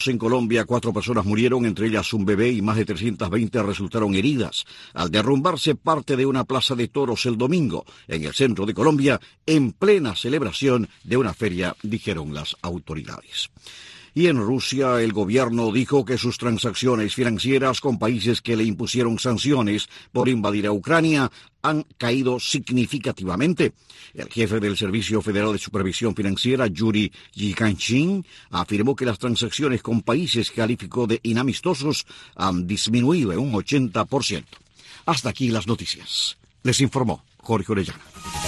En Colombia, 4 personas murieron, entre ellas un bebé, y más de 320 resultaron heridas al derrumbarse parte de una plaza de toros el domingo, en el centro de Colombia, en plena celebración de una feria, dijeron las autoridades. Y en Rusia, el gobierno dijo que sus transacciones financieras con países que le impusieron sanciones por invadir a Ucrania han caído significativamente. El jefe del Servicio Federal de Supervisión Financiera, Yuri Yikanchin, afirmó que las transacciones con países que calificó de inamistosos han disminuido en un 80%. Hasta aquí las noticias. Les informó Jorge Orellana.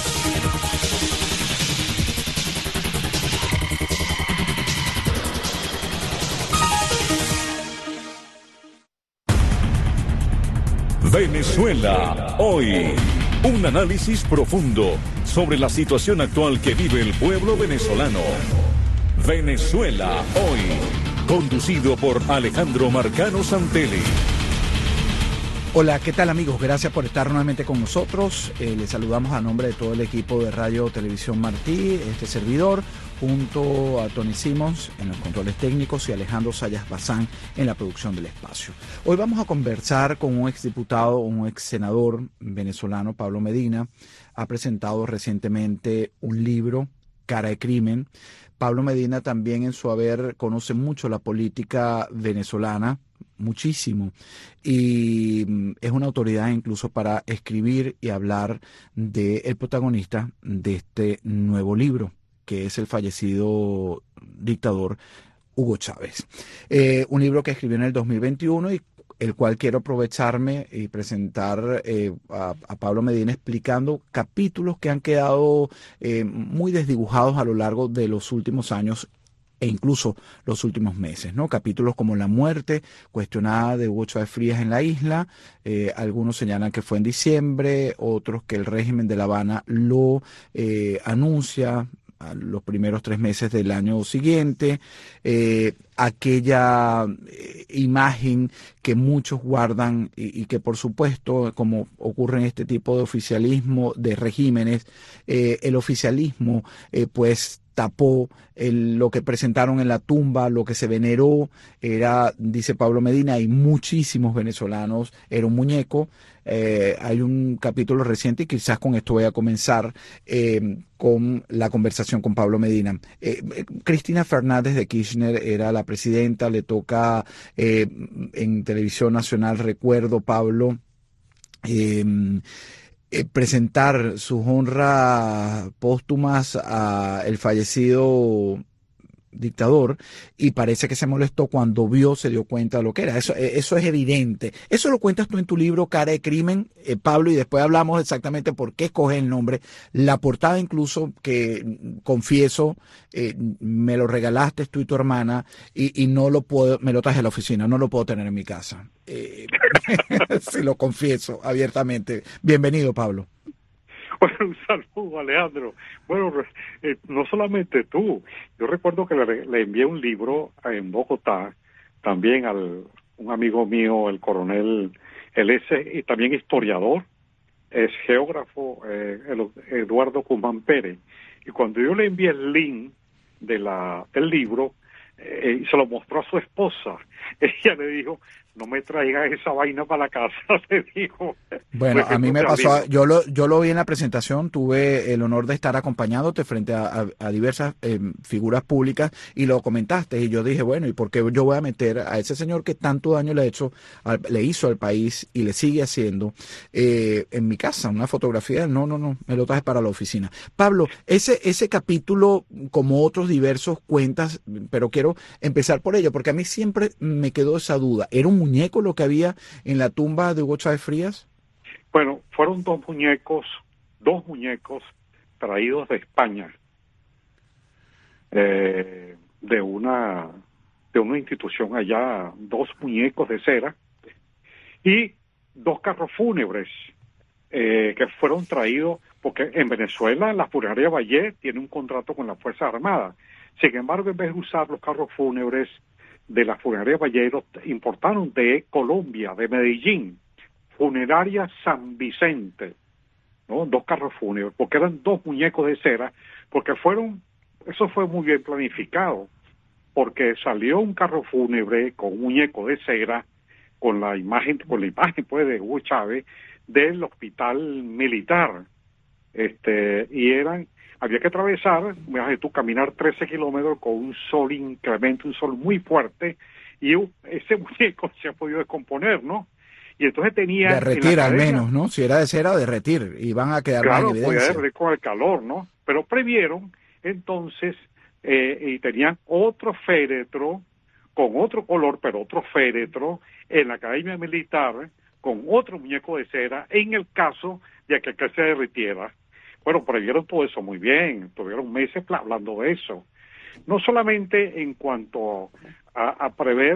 Venezuela hoy. Un análisis profundo sobre la situación actual que vive el pueblo venezolano. Venezuela hoy. Conducido por Alejandro Marcano Santelli. Hola, ¿qué tal amigos? Gracias por estar nuevamente con nosotros. Les saludamos a nombre de todo el equipo de Radio Televisión Martí, este servidor, junto a Tony Simons en los controles técnicos y Alejandro Sayas Bazán en la producción del espacio. Hoy vamos a conversar con un exdiputado, un exsenador venezolano, Pablo Medina. Ha presentado recientemente un libro, Cara de Crimen. Pablo Medina también en su haber conoce mucho la política venezolana, muchísimo, y es una autoridad incluso para escribir y hablar del protagonista de este nuevo libro, que es el fallecido dictador Hugo Chávez. Un libro que escribió en el 2021 y el cual quiero aprovecharme y presentar a Pablo Medina explicando capítulos que han quedado muy desdibujados a lo largo de los últimos años e incluso los últimos meses, ¿no? Capítulos como la muerte cuestionada de Hugo Chávez Frías en la isla, algunos señalan que fue en diciembre, otros que el régimen de La Habana lo anuncia a los primeros 3 meses del año siguiente, aquella imagen que muchos guardan y que por supuesto, como ocurre en este tipo de oficialismo, de regímenes, el oficialismo pues tapó lo que presentaron en la tumba, lo que se veneró, era, dice Pablo Medina, hay muchísimos venezolanos, era un muñeco. Hay un capítulo reciente y quizás con esto voy a comenzar con la conversación con Pablo Medina. Cristina Fernández de Kirchner era la presidenta, le toca en Televisión Nacional, recuerdo, Pablo, presentar sus honras póstumas a el fallecido dictador, y parece que se molestó cuando se dio cuenta de lo que era. Eso es evidente. Eso lo cuentas tú en tu libro Cara de Crimen, Pablo, y después hablamos exactamente por qué escoges el nombre. La portada incluso, que confieso, me lo regalaste tú y tu hermana, y no lo puedo, me lo traje a la oficina, no lo puedo tener en mi casa. Se lo confieso abiertamente. Bienvenido, Pablo. Bueno, un saludo, Alejandro. Bueno, no solamente tú. Yo recuerdo que le envié un libro en Bogotá, también a un amigo mío, el coronel, y también historiador, es geógrafo, Eduardo Cumán Pérez. Y cuando yo le envié el link del libro, se lo mostró a su esposa. Ella le dijo: no me traigas esa vaina para la casa, le dijo. Bueno, a mí me pasó, yo lo vi en la presentación, tuve el honor de estar acompañándote frente a diversas figuras públicas, y lo comentaste, y yo dije, bueno, ¿y por qué yo voy a meter a ese señor que tanto daño le hizo al país y le sigue haciendo en mi casa? Una fotografía, no, me lo traje para la oficina. Pablo, ese capítulo, como otros diversos, cuentas, pero quiero empezar por ello, porque a mí siempre me quedó esa duda. ¿Era un muñeco lo que había en la tumba de Hugo Chávez Frías? Bueno, fueron dos muñecos traídos de España, de una institución allá, 2 muñecos de cera y 2 carros fúnebres que fueron traídos, porque en Venezuela la funeraria Valle tiene un contrato con las Fuerzas Armadas. Sin embargo, en vez de usar los carros fúnebres de la funeraria Valle, los importaron de Colombia, de Medellín, funeraria San Vicente, ¿no? 2 carros fúnebres, porque eran 2 muñecos de cera, porque eso fue muy bien planificado. porque salió un carro fúnebre con un muñeco de cera con la imagen pues de Hugo Chávez del hospital militar. Había que atravesar, imagínate tú, caminar 13 kilómetros con un sol inclemente, un sol muy fuerte, y ese muñeco se ha podido descomponer, ¿no? Y entonces tenía... Derretir al menos, ¿no? Si era de cera, derretir, y van a quedar más en evidencia. Claro, podía derretir con el calor, ¿no? Pero previeron, entonces, y tenían otro féretro, con otro color, pero otro féretro, en la Academia Militar, con otro muñeco de cera, en el caso de que se derritiera. Bueno, previeron todo eso muy bien, tuvieron meses hablando de eso. No solamente en cuanto a prever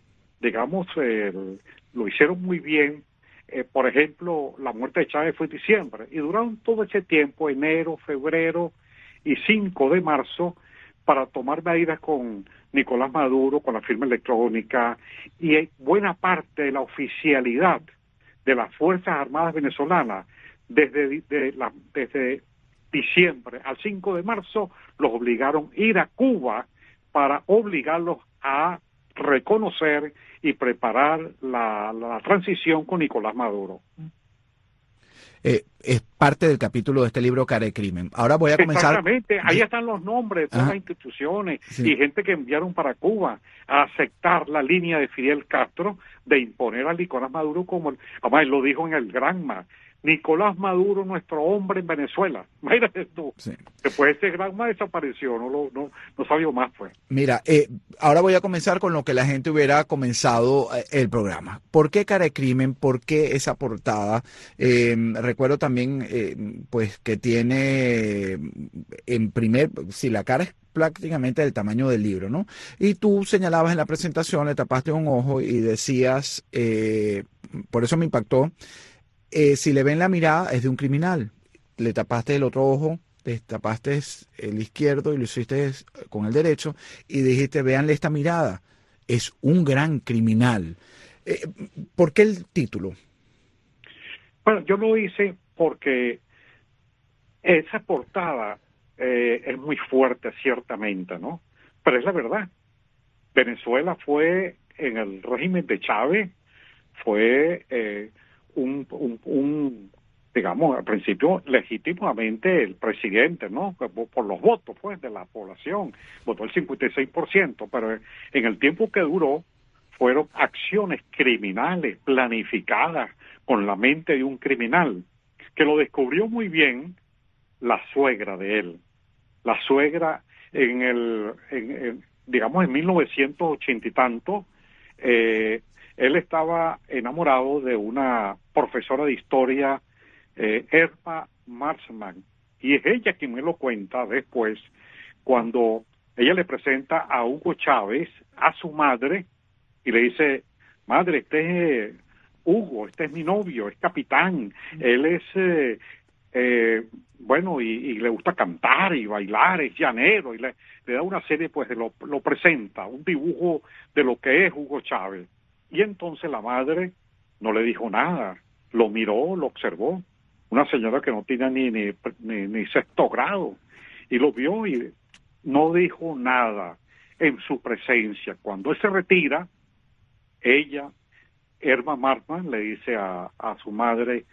lo hicieron muy bien. Por ejemplo, la muerte de Chávez fue en diciembre, y duraron todo ese tiempo, enero, febrero y 5 de marzo, para tomar medidas con Nicolás Maduro, con la firma electrónica, y buena parte de la oficialidad de las Fuerzas Armadas venezolanas, desde diciembre al 5 de marzo, los obligaron a ir a Cuba para obligarlos a reconocer y preparar la transición con Nicolás Maduro. Es parte del capítulo de este libro, Cara de Crimen. Ahora voy a comenzar... Exactamente, ahí están los nombres de todas las instituciones y gente que enviaron para Cuba a aceptar la línea de Fidel Castro de imponer a Nicolás Maduro como... Además, lo dijo en el Granma: Nicolás Maduro, nuestro hombre en Venezuela. Imagínate tú. Sí. Después ese Granma desapareció, no sabía más, pues. Mira, ahora voy a comenzar con lo que la gente hubiera comenzado el programa. ¿Por qué Cara de Crimen? ¿Por qué esa portada? Recuerdo también, pues, que tiene la cara es prácticamente del tamaño del libro, ¿no? Y tú señalabas en la presentación, le tapaste un ojo y decías, por eso me impactó, si le ven la mirada es de un criminal. Le tapaste el otro ojo, le tapaste el izquierdo y lo hiciste con el derecho y dijiste, véanle esta mirada, es un gran criminal. ¿Por qué el título? Bueno, yo lo hice porque esa portada es muy fuerte, ciertamente, ¿no? Pero es la verdad. Venezuela fue, en el régimen de Chávez, fue digamos, al principio legítimamente el presidente, ¿no? Por los votos, pues, de la población. Votó el 56%, pero en el tiempo que duró fueron acciones criminales planificadas con la mente de un criminal, que lo descubrió muy bien la suegra de él. La suegra digamos, en 1980 y tanto, él estaba enamorado de una profesora de historia, Erma Marsman, y es ella quien me lo cuenta después, cuando ella le presenta a Hugo Chávez, a su madre, y le dice: madre, este es Hugo, este es mi novio, es capitán, él es, bueno, y le gusta cantar y bailar, es llanero, y le da una serie, pues, lo presenta, un dibujo de lo que es Hugo Chávez. Y entonces la madre no le dijo nada, lo miró, lo observó, una señora que no tenía ni sexto grado, y lo vio y no dijo nada en su presencia. Cuando él se retira, ella, Erma Martman, le dice a su madre,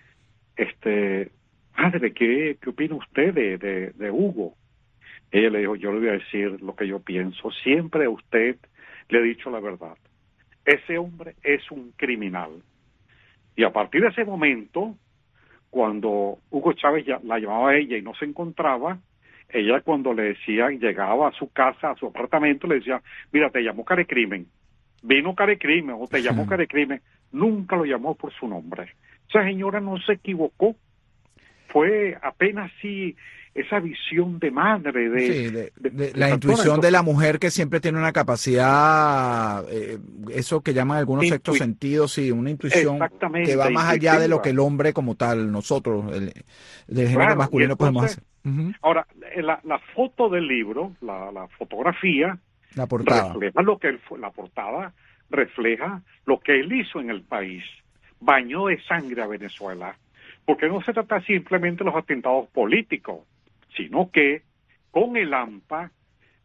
madre, ¿qué opina usted de Hugo? Ella le dijo: yo le voy a decir lo que yo pienso, siempre a usted le he dicho la verdad. Ese hombre es un criminal. Y a partir de ese momento, cuando Hugo Chávez la llamaba a ella y no se encontraba, ella, cuando le decía, llegaba a su casa, a su apartamento, le decía: mira, te llamó Cara de Crimen, vino Cara de Crimen, o te llamó Cara de Crimen. Nunca lo llamó por su nombre. Esa señora no se equivocó. Fue apenas esa visión de madre, de la intuición de la mujer, que siempre tiene una capacidad, eso que llaman algunos sextos sentidos, sí, una intuición que va más allá de lo que el hombre como tal, nosotros, del género masculino, podemos hacer. Ahora, la foto del libro, la fotografía, la portada, refleja la portada refleja lo que él hizo en el país. Bañó de sangre a Venezuela, porque no se trata simplemente de los atentados políticos, sino que con el AMPA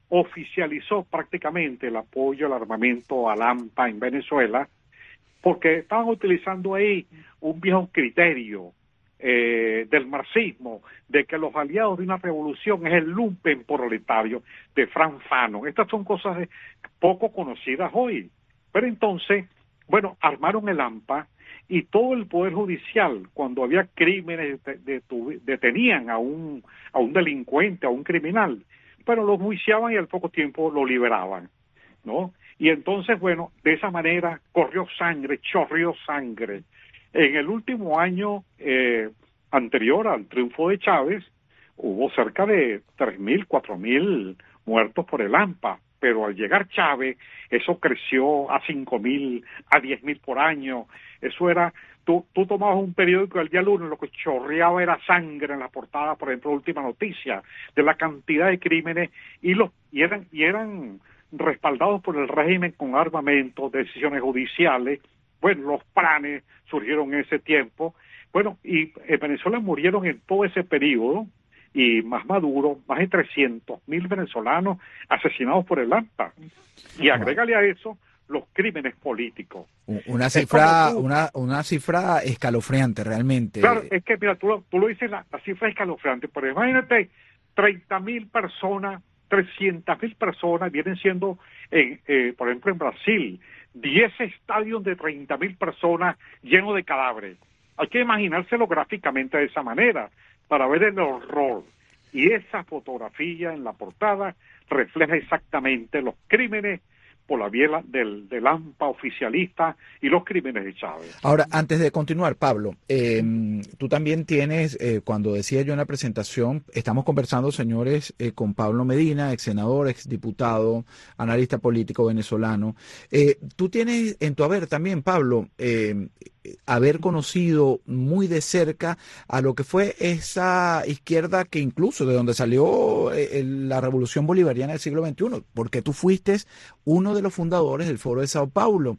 oficializó prácticamente el apoyo al armamento al AMPA en Venezuela, porque estaban utilizando ahí un viejo criterio del marxismo, de que los aliados de una revolución es el lumpen proletario de Franz Fanon. Estas son cosas poco conocidas hoy. Pero entonces, bueno, armaron el AMPA y todo el Poder Judicial, cuando había crímenes, detenían a un delincuente, a un criminal, pero lo juiciaban y al poco tiempo lo liberaban, ¿no? Y entonces, bueno, de esa manera corrió sangre, chorrió sangre. En el último año anterior al triunfo de Chávez, hubo cerca de 3.000, 4.000 muertos por el AMPA, pero al llegar Chávez, eso creció a 5.000, a 10.000 por año. Eso era, tú tomabas un periódico el día lunes, lo que chorreaba era sangre en la portada, por ejemplo, Última Noticia, de la cantidad de crímenes, y eran respaldados por el régimen con armamento, decisiones judiciales. Bueno, los planes surgieron en ese tiempo. Bueno, y en Venezuela murieron en todo ese periodo, y más Maduro, más de 300.000 venezolanos asesinados por el AMPA. Y agrégale a eso los crímenes políticos. Una cifra escalofriante, realmente. Claro, es que mira, tú lo dices, la cifra escalofriante, pero imagínate, 30.000 personas, 300.000 personas vienen siendo, por ejemplo, en Brasil, 10 estadios de 30.000 personas llenos de cadáveres. Hay que imaginárselo gráficamente de esa manera para ver el horror. Y esa fotografía en la portada refleja exactamente los crímenes por la vía del AMPA oficialista y los crímenes de Chávez. Ahora, antes de continuar, Pablo, tú también tienes, cuando decía yo en la presentación, estamos conversando, señores, con Pablo Medina, ex senador, ex diputado, analista político venezolano. Tú tienes en tu haber también, Pablo, haber conocido muy de cerca a lo que fue esa izquierda que incluso de donde salió la revolución bolivariana del siglo XXI, porque tú fuiste uno de los fundadores del Foro de Sao Paulo.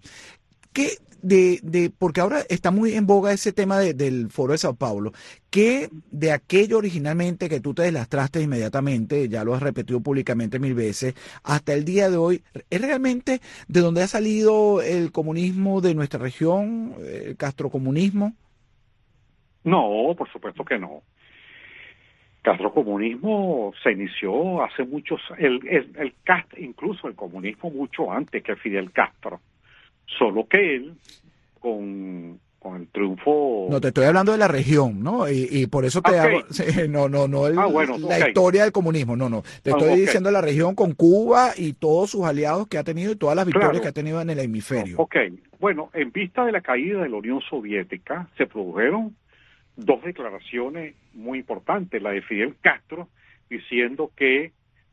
Porque ahora está muy en boga ese tema del Foro de Sao Paulo. ¿Qué de aquello originalmente que tú te deslastraste inmediatamente, ya lo has repetido públicamente 1000 veces, hasta el día de hoy, es realmente de dónde ha salido el comunismo de nuestra región, el castrocomunismo? No, por supuesto que no. Castrocomunismo se inició hace muchos, incluso el comunismo mucho antes que Fidel Castro. Solo que él, con el triunfo... No, te estoy hablando de la región, ¿no? Y por eso te hago... la historia del comunismo, no. Te estoy diciendo la región con Cuba y todos sus aliados que ha tenido y todas las victorias que ha tenido en el hemisferio. Bueno, en vista de la caída de la Unión Soviética, se produjeron dos declaraciones muy importantes. La de Fidel Castro, diciendo que,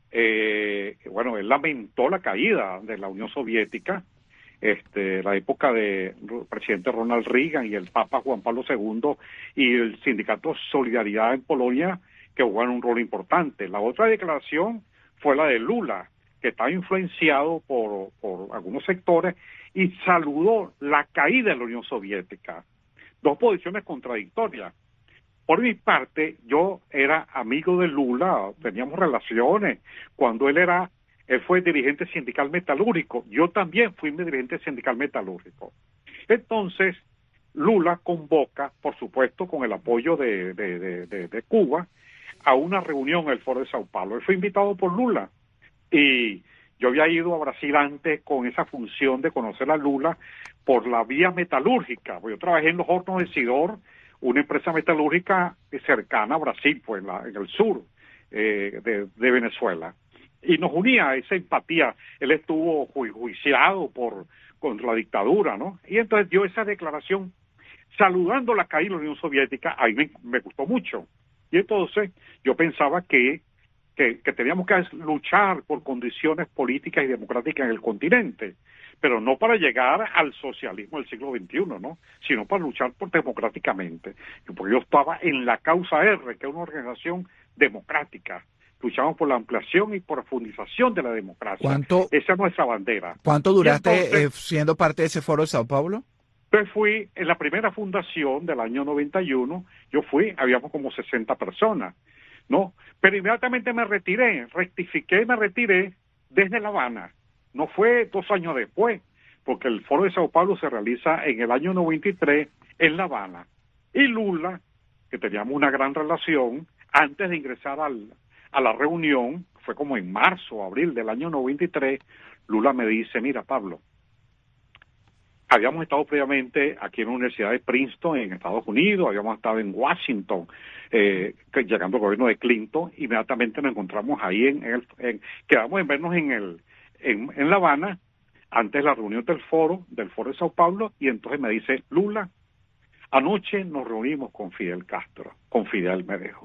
él lamentó la caída de la Unión Soviética, la época de presidente Ronald Reagan y el Papa Juan Pablo II y el sindicato Solidaridad en Polonia, que jugaron un rol importante. La otra declaración fue la de Lula, que estaba influenciado por algunos sectores y saludó la caída de la Unión Soviética. Dos posiciones contradictorias. Por mi parte, yo era amigo de Lula, teníamos relaciones cuando él fue dirigente sindical metalúrgico. Yo también fui dirigente sindical metalúrgico. Entonces, Lula convoca, por supuesto, con el apoyo de Cuba, a una reunión en el Foro de Sao Paulo. Él fue invitado por Lula. Y yo había ido a Brasil antes con esa función de conocer a Lula por la vía metalúrgica. Yo trabajé en los hornos de Sidor, una empresa metalúrgica cercana a Brasil, pues en el sur de Venezuela. Y nos unía esa empatía. Él estuvo juiciado contra la dictadura, ¿no? Y entonces dio esa declaración saludando la caída de la Unión Soviética. A mí me gustó mucho. Y entonces yo pensaba que teníamos que luchar por condiciones políticas y democráticas en el continente, pero no para llegar al socialismo del siglo XXI, ¿no? Sino para luchar democráticamente. Porque yo estaba en la Causa R, que es una organización democrática. Luchamos por la ampliación y profundización de la democracia. Esa es nuestra bandera. ¿Cuánto duraste siendo parte de ese Foro de Sao Paulo? Pues fui en la primera fundación del año 91, habíamos como 60 personas, ¿no? Pero inmediatamente me retiré, rectifiqué y me retiré desde La Habana. No fue 2 años después, porque el Foro de Sao Paulo se realiza en el año 93 en La Habana. Y Lula, que teníamos una gran relación, antes de ingresar a la reunión, fue como en marzo o abril del año 93, Lula me dice, mira Pablo, habíamos estado previamente aquí en la Universidad de Princeton, en Estados Unidos, habíamos estado en Washington, llegando al gobierno de Clinton, inmediatamente nos encontramos ahí, quedamos en vernos en La Habana, antes de la reunión del Foro de Sao Paulo, y entonces me dice, Lula, anoche nos reunimos con Fidel Castro, con Fidel me dijo,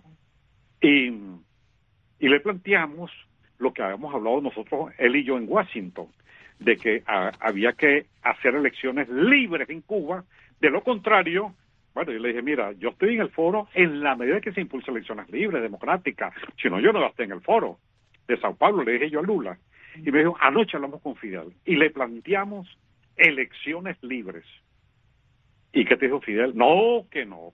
y le planteamos lo que habíamos hablado nosotros, él y yo en Washington, de que había que hacer elecciones libres en Cuba, de lo contrario, bueno, yo le dije, mira, yo estoy en el foro en la medida que se impulsen elecciones libres, democráticas, si no yo no estoy en el foro de Sao Paulo, le dije yo a Lula, y me dijo, anoche hablamos con Fidel, y le planteamos elecciones libres. ¿Y qué te dijo Fidel? No, que no.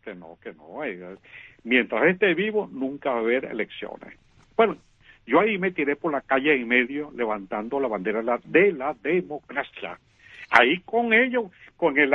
Mientras esté vivo, nunca va a haber elecciones. Bueno, yo ahí me tiré por la calle en medio levantando la bandera de la democracia. Ahí con ellos, con el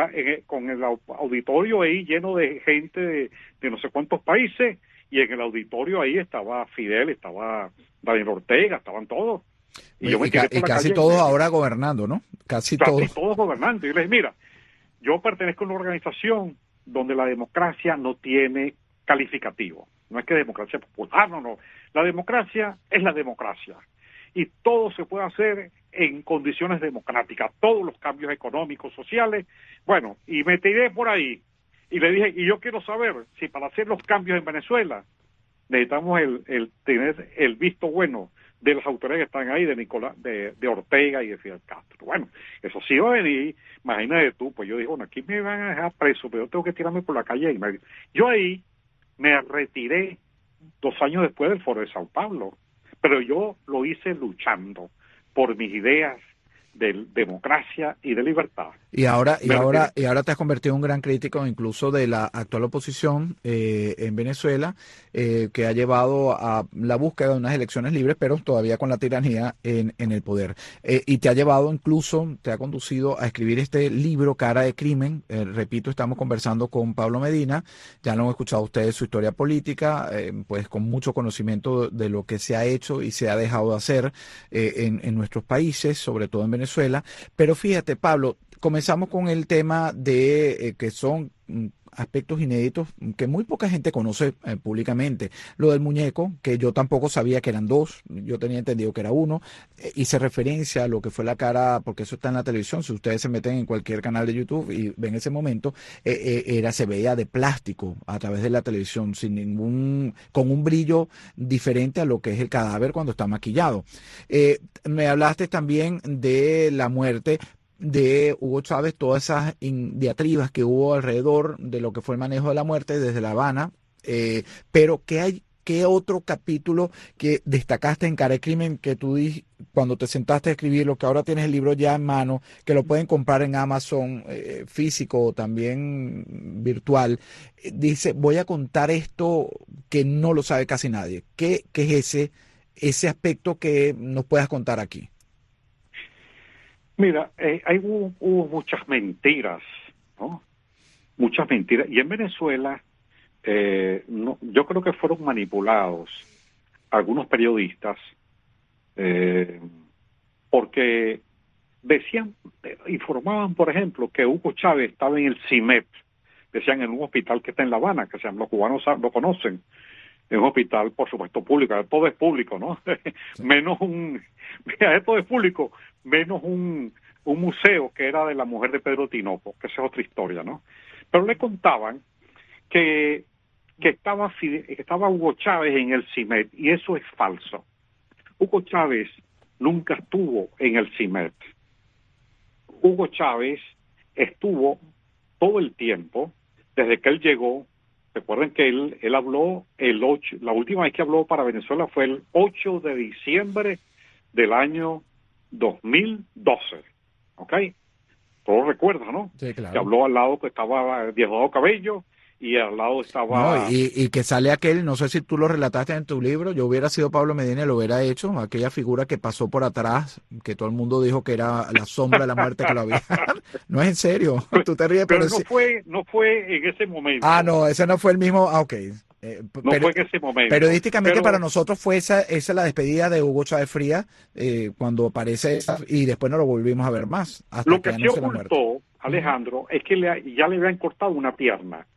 auditorio ahí lleno de gente de no sé cuántos países, y en el auditorio ahí estaba Fidel, estaba Daniel Ortega, estaban todos. Y casi todos ahora gobernando, ¿no? Casi todos gobernando. Y yo les dije, mira, yo pertenezco a una organización donde la democracia no tiene calificativo. No es que democracia popular, no. La democracia es la democracia. Y todo se puede hacer en condiciones democráticas. Todos los cambios económicos, sociales. Bueno, y me tiré por ahí. Y le dije, y yo quiero saber si para hacer los cambios en Venezuela necesitamos el tener el visto bueno de las autoridades que están ahí, de Ortega y de Fidel Castro. Bueno, eso sí va a venir. Imagínate tú, pues yo digo, bueno, aquí me van a dejar preso, pero yo tengo que tirarme por la calle. Yo ahí me retiré 2 años después del Foro de Sao Paulo, pero yo lo hice luchando por mis ideas de democracia y de libertad. Y ahora te has convertido en un gran crítico incluso de la actual oposición en Venezuela, que ha llevado a la búsqueda de unas elecciones libres, pero todavía con la tiranía en el poder. Y te ha llevado incluso, te ha conducido a escribir este libro, Cara de Crimen. Repito, estamos conversando con Pablo Medina, ya lo han escuchado ustedes, su historia política, pues con mucho conocimiento de lo que se ha hecho y se ha dejado de hacer en nuestros países, sobre todo en Venezuela. Pero fíjate, Pablo, comenzamos con el tema de que son aspectos inéditos que muy poca gente conoce públicamente. Lo del muñeco, que yo tampoco sabía que eran 2, yo tenía entendido que era 1. Hice referencia a lo que fue la cara, porque eso está en la televisión. Si ustedes se meten en cualquier canal de YouTube y ven ese momento, se veía de plástico a través de la televisión, con un brillo diferente a lo que es el cadáver cuando está maquillado. Me hablaste también de la muerte de Hugo Chávez, todas esas diatribas que hubo alrededor de lo que fue el manejo de la muerte desde La Habana, pero ¿qué otro capítulo que destacaste en Cara de Crimen que tú cuando te sentaste a escribirlo, que ahora tienes el libro ya en mano, que lo pueden comprar en Amazon físico o también virtual, dice, voy a contar esto que no lo sabe casi nadie? ¿Qué es ese aspecto que nos puedas contar aquí? Mira, hubo muchas mentiras, ¿no? Muchas mentiras. Y en Venezuela, yo creo que fueron manipulados algunos periodistas, porque informaban, por ejemplo, que Hugo Chávez estaba en el CIMEP, decían en un hospital que está en La Habana, que los cubanos lo conocen, en un hospital, por supuesto, público, todo es público, ¿no? Todo es público, menos un museo que era de la mujer de Pedro Tinoco, que esa es otra historia, ¿no? Pero le contaban que estaba Hugo Chávez en el CIMET, y eso es falso. Hugo Chávez nunca estuvo en el CIMET. Hugo Chávez estuvo todo el tiempo, desde que él llegó. Recuerden que él habló la última vez que habló para Venezuela fue el 8 de diciembre del año 2012, ¿ok? Todo recuerda, ¿no? Sí, claro. Que habló al lado que estaba Diosdado Cabello y al lado estaba... No, y que sale aquel, no sé si tú lo relataste en tu libro, yo hubiera sido Pablo Medina y lo hubiera hecho, aquella figura que pasó por atrás, que todo el mundo dijo que era la sombra de la muerte que lo había. No es en serio, tú te ríes, pero no fue en ese momento. Ah, no, ese no fue el mismo, ok. No fue en ese momento. Periodísticamente para nosotros fue esa la despedida de Hugo Chávez Frías, cuando aparece y después no lo volvimos a ver más. Hasta lo que se ocultó, Alejandro, es que ya le habían cortado una pierna.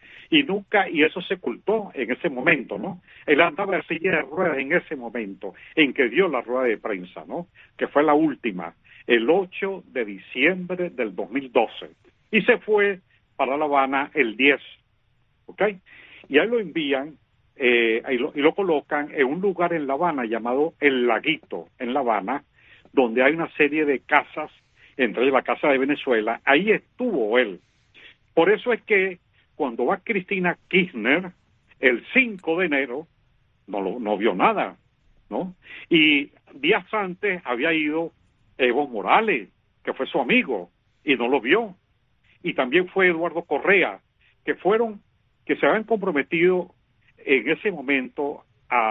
Y eso se ocultó en ese momento, ¿no? Él andaba en silla de ruedas en ese momento, en que dio la rueda de prensa, ¿no? Que fue la última, el 8 de diciembre del 2012. Y se fue para La Habana el 10, ¿ok? Y ahí lo envían y lo colocan en un lugar en La Habana llamado El Laguito, en La Habana, donde hay una serie de casas, entre ellas la Casa de Venezuela. Ahí estuvo él. Por eso es que cuando va Cristina Kirchner, el 5 de enero, no vio nada, ¿no? Y días antes había ido Evo Morales, que fue su amigo, y no lo vio. Y también fue Eduardo Correa, que se habían comprometido en ese momento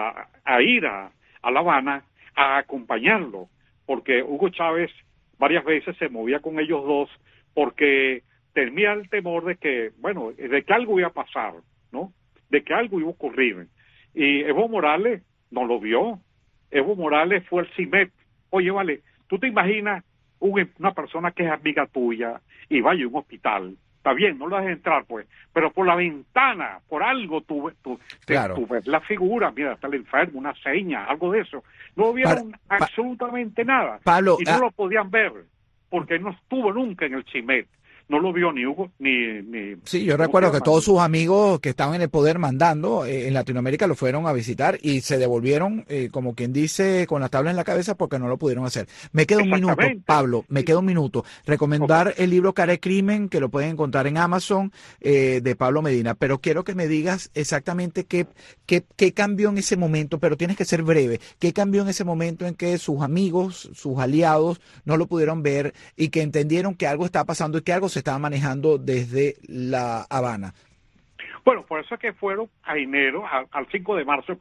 a ir a La Habana a acompañarlo, porque Hugo Chávez varias veces se movía con ellos dos, porque tenía el temor de que algo iba a pasar, ¿no? De que algo iba a ocurrir. Y Evo Morales no lo vio. Evo Morales fue al CIMET. Oye, vale, ¿tú te imaginas una persona que es amiga tuya y vaya a un hospital? Está bien, no lo dejes entrar, pues, pero por la ventana, por algo tú ves la figura, mira, está el enfermo, una seña, algo de eso. No vieron absolutamente nada. Pablo, y no lo podían ver, porque no estuvo nunca en el CIMET. No lo vio ni Hugo, ni... Sí, yo recuerdo que todos sus amigos que estaban en el poder mandando en Latinoamérica lo fueron a visitar y se devolvieron, como quien dice, con la tabla en la cabeza porque no lo pudieron hacer. Me queda un minuto, Pablo, queda un minuto. Recomendar el libro Cara de Crimen, que lo pueden encontrar en Amazon, de Pablo Medina. Pero quiero que me digas exactamente qué cambió en ese momento, pero tienes que ser breve. ¿Qué cambió en ese momento en que sus amigos, sus aliados, no lo pudieron ver y que entendieron que algo estaba pasando y que algo se estaba manejando desde La Habana? Bueno, por eso es que fueron a enero, al 5 de marzo,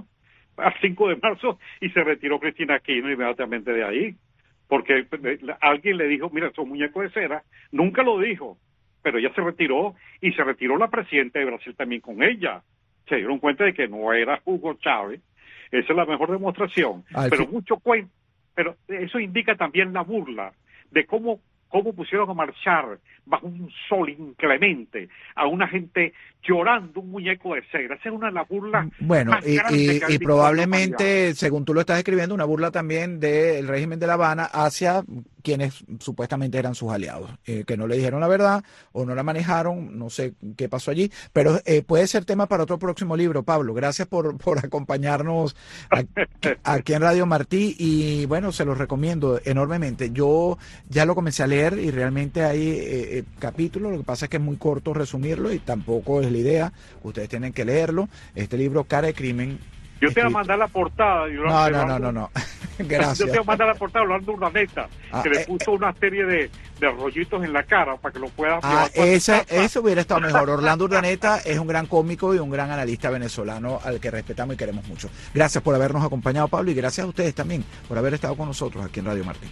al 5 de marzo, y se retiró Cristina Kirchner inmediatamente de ahí, porque alguien le dijo, mira, son muñecos de cera. Nunca lo dijo, pero ella se retiró, y se retiró la presidenta de Brasil también con ella. Se dieron cuenta de que no era Hugo Chávez. Esa es la mejor demostración. Pero eso indica también la burla de cómo pusieron a marchar bajo un sol inclemente a una gente llorando un muñeco de cera. Esa es la burla. Bueno, y probablemente, según tú lo estás escribiendo, una burla también del régimen de La Habana hacia quienes supuestamente eran sus aliados, que no le dijeron la verdad o no la manejaron, no sé qué pasó allí, pero puede ser tema para otro próximo libro. Pablo, gracias por acompañarnos aquí en Radio Martí y bueno, se los recomiendo enormemente. Yo ya lo comencé a leer y realmente hay capítulos, lo que pasa es que es muy corto resumirlo y tampoco es la idea, ustedes tienen que leerlo. Este libro, Cara de Crimen. Yo te voy a mandar la portada. No. Gracias. Yo te voy a mandar la portada de Orlando Urdaneta, que le puso una serie de rollitos en la cara para que lo puedas llevar. Eso hubiera estado mejor. Orlando Urdaneta es un gran cómico y un gran analista venezolano al que respetamos y queremos mucho. Gracias por habernos acompañado, Pablo, y gracias a ustedes también por haber estado con nosotros aquí en Radio Martí.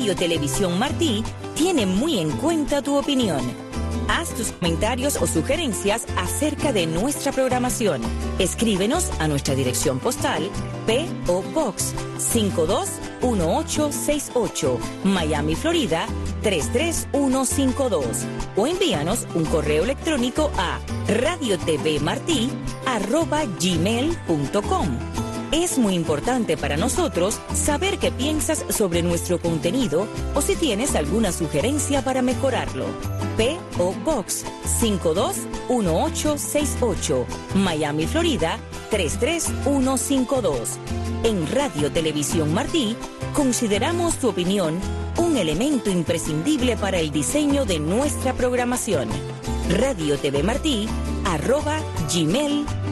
Radio Televisión Martí tiene muy en cuenta tu opinión. Haz tus comentarios o sugerencias acerca de nuestra programación. Escríbenos a nuestra dirección postal P.O. Box 521868, Miami, Florida 33152, o envíanos un correo electrónico a radiotvmarti@gmail.com. Es muy importante para nosotros saber qué piensas sobre nuestro contenido o si tienes alguna sugerencia para mejorarlo. P.O. Box 521868, Miami, Florida 33152. En Radio Televisión Martí consideramos tu opinión un elemento imprescindible para el diseño de nuestra programación. radiotvmarti@gmail.com.